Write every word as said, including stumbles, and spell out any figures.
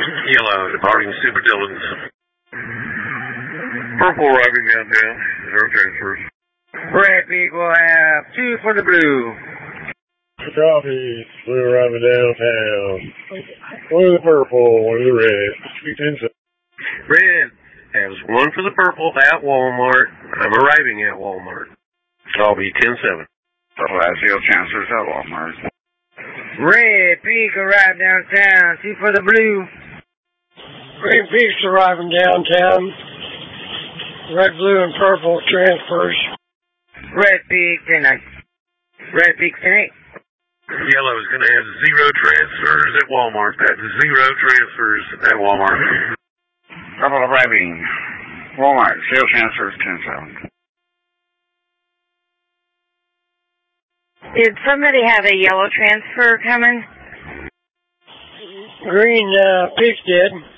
Yellow, departing Super Dillons. Purple arriving downtown. Zero transfers. Red Peak will have two for the blue. Copy. Blue arriving downtown. One of the purple, one of the red. ten seven. Red has one for the purple at Walmart. I'm arriving at Walmart. I'll be ten seven. Purple has zero transfers at Walmart. Red Peak arrived downtown. Two for the blue. Red Peak's arriving downtown. Red, blue, and purple transfers. Red Peak tonight. Red Peak tonight. Yellow is going to have zero transfers at Walmart. That's zero transfers at Walmart. Purple arriving. Walmart, zero transfers, ten seven. Did somebody have a yellow transfer coming? Green uh, Peaks did.